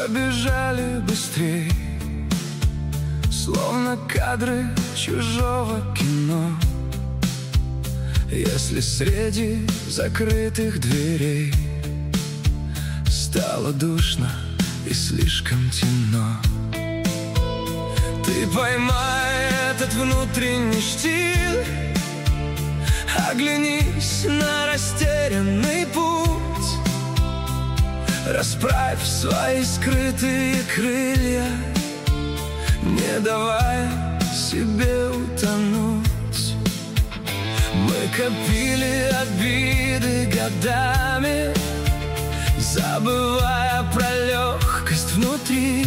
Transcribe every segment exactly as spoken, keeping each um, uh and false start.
побежали быстрей, словно кадры чужого кино. Если среди закрытых дверей стало душно и слишком темно, ты поймай этот внутренний штиль, оглянись на растерянный путь, расправь свои скрытые крылья, не давая себе утонуть. Мы копили обиды годами, забывая про легкость внутри,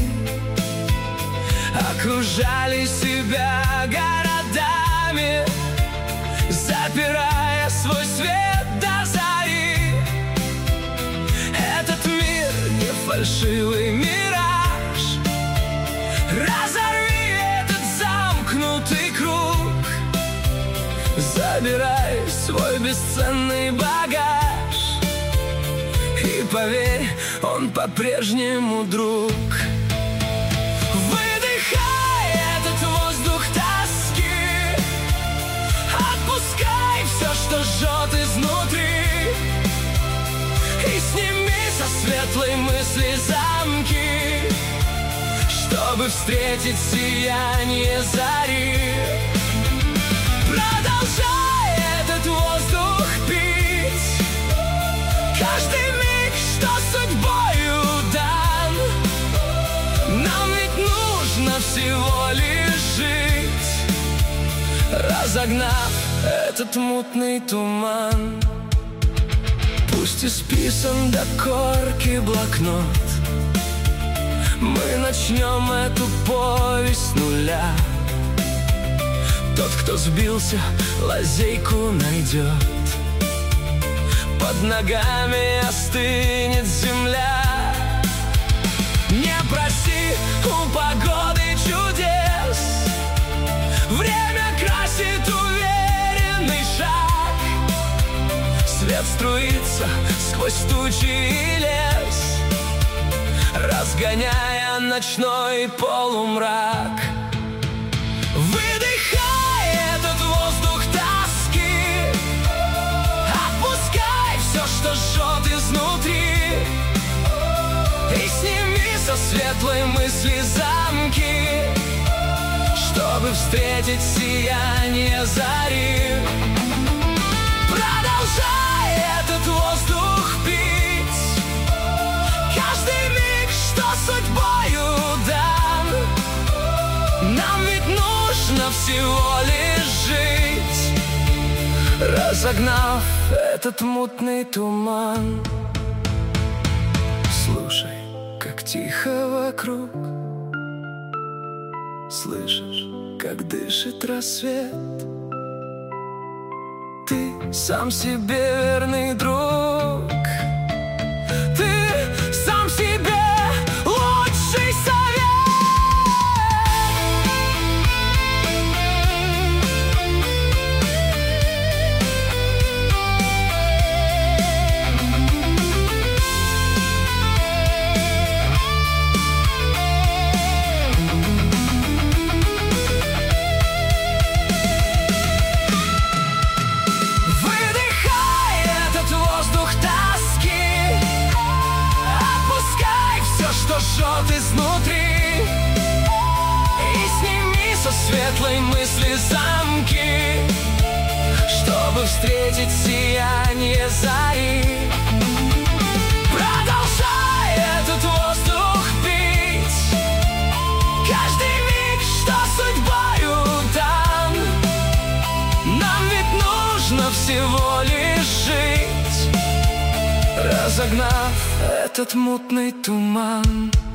окружали себя городами, запирая свой свет до зари. Этот мир не фальшивый мираж, разорви этот замкнутый круг, забирай свой бесценный багаж, и поверь, он по-прежнему друг. Выдыхай этот воздух тоски, отпускай все, что жжет изнутри, и сними со светлой мысли замки, чтобы встретить сияние зари. Продолжай этот воздух пить, каждый миг, что судьбою дан. Нам ведь нужно всего лишь жить, разогнав этот мутный туман. Пусть исписан до корки блокнот, мы начнем эту повесть с нуля. Тот, кто сбился, лазейку найдет, под ногами остынет земля. Не проси у погоды чудес, время красит уверенный шаг. Свет струится сквозь тучи и лес, разгоняя ночной полумрак. Выдыхай этот воздух тоски, отпускай все, что жжет изнутри, и сними со светлой мысли замки, чтобы встретить сияние зари. Продолжай этот воздух пить, каждый миг, что судьбою дан. Нам ведь нужно всего лишь жить, разогнав этот мутный туман. Слушай, как тихо вокруг, слышишь, как дышит рассвет. Ты сам себе верный друг, ты сам себе лучший совет. Жжет изнутри, и сними со светлой мысли замки, чтобы встретить сияние зари. Продолжай этот воздух пить, каждый миг, что судьбою дан. Нам ведь нужно всего лишь жить, разогнав этот мутный туман.